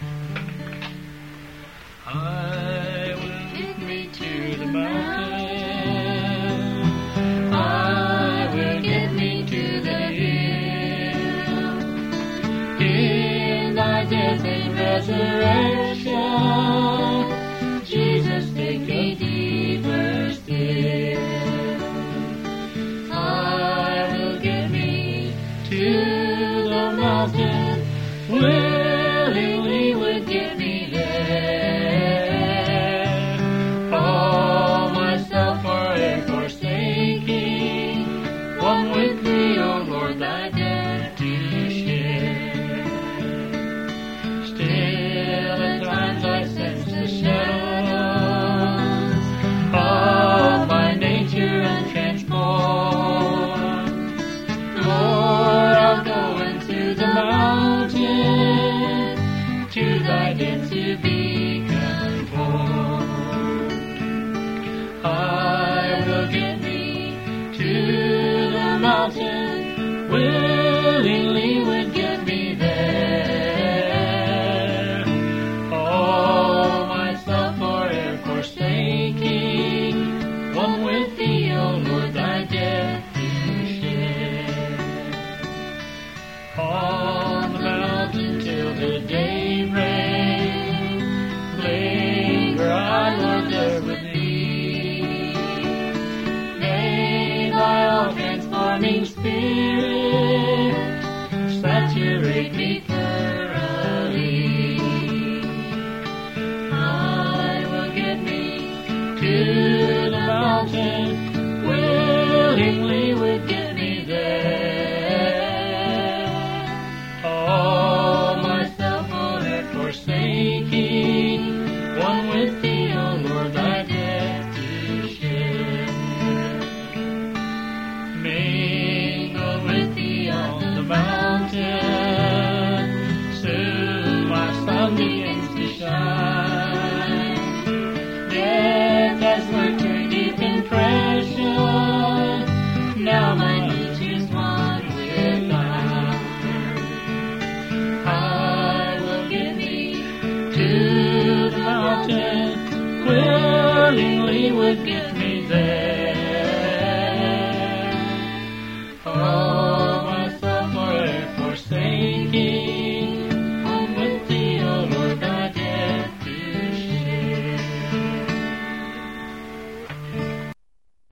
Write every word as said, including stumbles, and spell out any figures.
I will get me to the mountain. I will get me to the hill. In thy death and resurrection, Jesus, take me deeper still. I will get me to the mountain. Willingly would get me there. All myself forever forsaking, one with thee, O Lord, thy death to share. Still at times I sense the shadows of my nature untransformed. Lord, I'll go into the mountain, to thy death to be conformed. I will get me to the mountain, willingly would get me there. All myself forever forsaking, one with thee, O Lord, thy death to share. On the mountain till the day break, linger I, Lord, there with thee. May thy all-transforming Spirit saturate me thoroughly. I will get me to the mountain, willingly would get me there. All myself forever forsaking, one with thee, O Lord, thy death to share. Mingle with thee on the mountain, soon my sun begins to shine. Death has lurked her deep impression, now my nature's one with thine. I will get me to the mountain, willingly would get